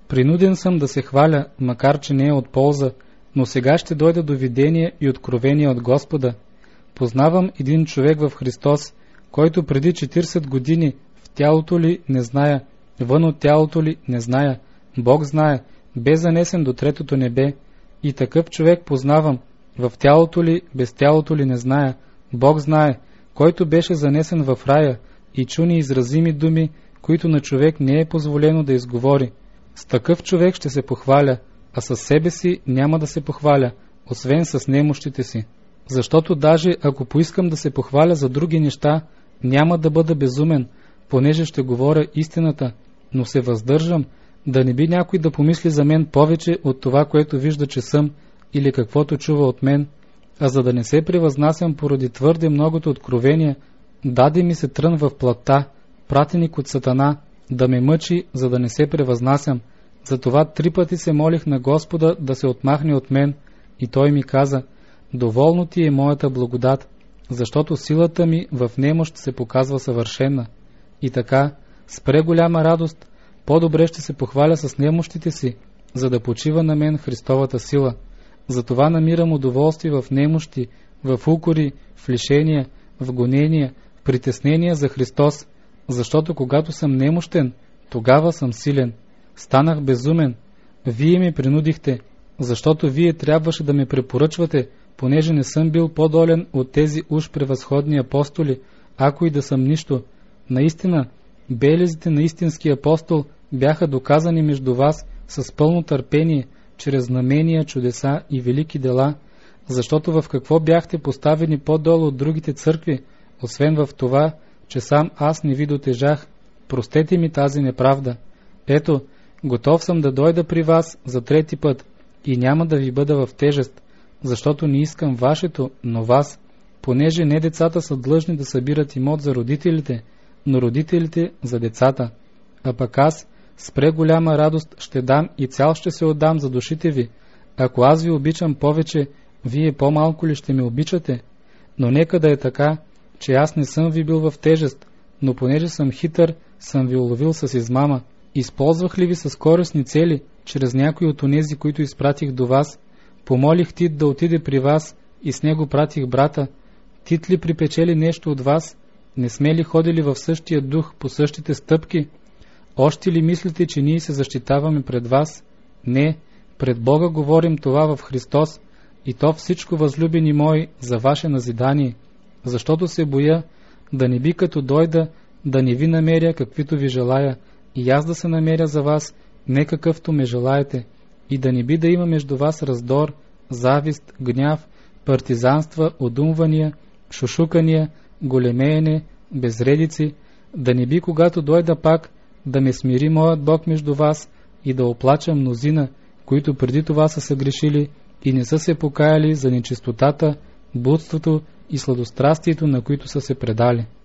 Принуден съм да се хваля, макар че не е от полза, но сега ще дойда до видение и откровение от Господа. Познавам един човек в Христос, който преди 40 години в тялото ли не зная, вън от тялото ли не зная, Бог знае, бе занесен до третото небе. И такъв човек познавам, в тялото ли, без тялото ли не зная, Бог знае, който беше занесен в рая и чу неизразими думи, които на човек не е позволено да изговори. С такъв човек ще се похваля, а със себе си няма да се похваля, освен с немощите си. Защото даже ако поискам да се похваля за други неща, няма да бъда безумен, понеже ще говоря истината, но се въздържам, да не би някой да помисли за мен повече от това, което вижда, че съм, или каквото чува от мен, а за да не се превъзнасям поради твърде многото откровения, даде ми се трън в плътта, пратеник от Сатана, да ме мъчи, за да не се превъзнасям. Затова 3 пъти се молих на Господа да се отмахне от мен, и Той ми каза: доволно ти е моята благодат, защото силата ми в немощ се показва съвършена. И така, с преголяма радост, по-добре ще се похваля с немощите си, за да почива на мен Христовата сила. Затова намирам удоволствие в немощи, в укори, в лишения, в гонения, в притеснения за Христос, защото когато съм немощен, тогава съм силен. Станах безумен. Вие ме принудихте, защото вие трябваше да ме препоръчвате, понеже не съм бил по-долен от тези уж превъзходни апостоли, ако и да съм нищо. Наистина, белезите на истински апостол бяха доказани между вас с пълно търпение, чрез знамения, чудеса и велики дела, защото в какво бяхте поставени по-долу от другите църкви, освен в това, че сам аз не ви дотежах. Простете ми тази неправда. Ето, готов съм да дойда при вас за 3 път и няма да ви бъда в тежест, защото не искам вашето, но вас, понеже не децата са длъжни да събират имот за родителите, но родителите за децата. А пък аз с преголяма радост ще дам и цял ще се отдам за душите ви. Ако аз ви обичам повече, вие по-малко ли ще ме обичате? Но нека да е така, че аз не съм ви бил в тежест, но понеже съм хитър, съм ви уловил с измама. Използвах ли ви с користни цели, чрез някои от онези, които изпратих до вас? Помолих Тит да отиде при вас и с него пратих брата. Тит ли припечели нещо от вас? Не сме ли ходили в същия дух, по същите стъпки? Още ли мислите, че ние се защитаваме пред вас? Не, пред Бога говорим това в Христос, и то всичко, възлюбени мои, за ваше назидание, защото се боя да не би като дойда, да не ви намеря каквито ви желая, и аз да се намеря за вас, не какъвто ме желаете, и да не би да има между вас раздор, завист, гняв, партизанства, одумвания, шушукания, големеене, безредици, да не би, когато дойда пак, да ме смири моят Бог между вас и да оплача мнозина, които преди това са съгрешили и не са се покаяли за нечистотата, блудството и сладострастието, на които са се предали.